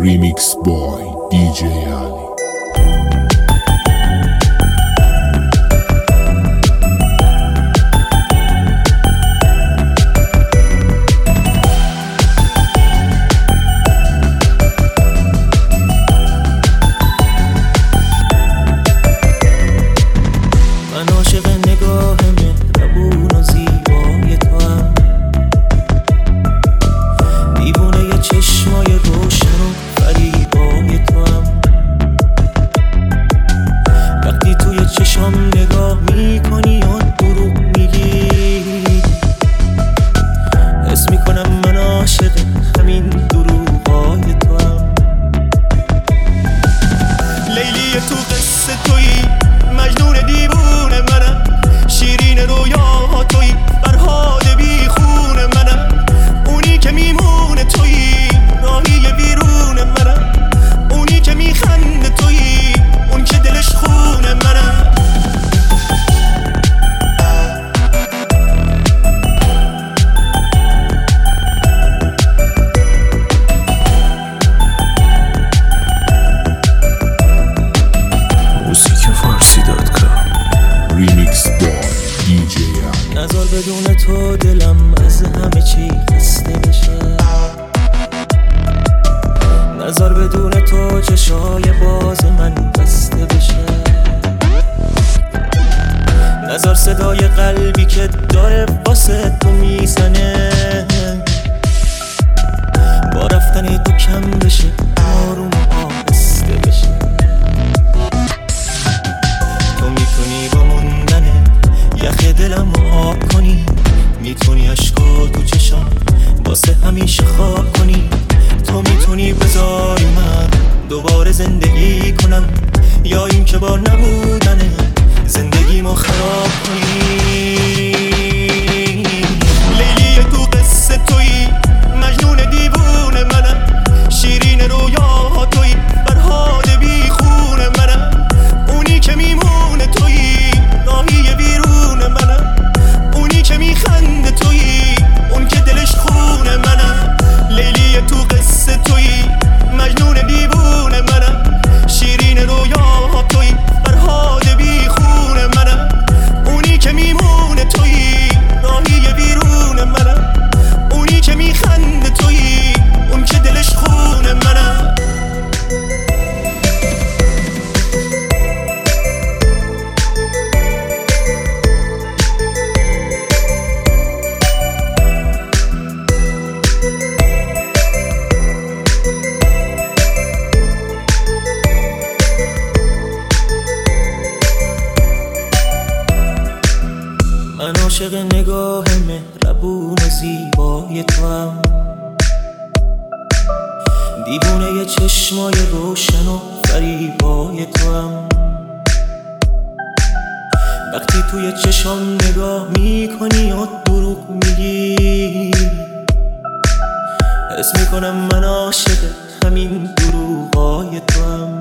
Remix by DJ Ali. من عاشق نگاه مهربون و زیبای توام، دیوونه ی چشمای روشن و فریبای توام. وقتی توی چشام نگاه میکنی و دروغ میگی، حس میکنم من عاشق همین دروغای توام. لیلی تو قصه تویی، مجنون دیوونه منم، شیرین رویا تویی، فرهاد بی خون منم. اونی که میمونه تویی، راهی بیرون منم. اونی که میخنده تویی، اون که دلش خون منم. Remix by DJ Ali. نذار بدون تو دلم از همه چی خسته بشه، نذار بدون تو چشای باز من بسته بشه، نذار صدای قلبی که داره واسه تو میزنه با رفتن تو کم بشه، آروم آهسته بشه. تو میتونی با موندن یخ دلم آب کنی، میتونی عشقا تو چشام واسه همیشه خواب کنی. تو میتونی بذاری من دوباره زندگی کنم، یا این که با نبودنه زندگیمو خراب کنی. لیلی تو قصه تویی، مجنون دیوونه منم، شیرین رویا تویی، فرهاد بی خون منم. اونی که میمونه تویی، راهی بیرون منم. اونی که میخنده تویی، اون که دلش خون منم. لیلی تو قصه تویی، مجنون دیوونه منم، شیرین رویا تویی، فرهاد بی خون منم. اونی که میمونه تویی، راهی بیرون منم. اونی که میخنده تویی، اون که دلش خون منم. من عاشق نگاه مهربون و زیبای توام، دیوونه ی چشمای روشن و فریبای توام. وقتی توی چشام نگاه میکنی و دروغ میگی، حس میکنم من عاشق همین دروغای توام.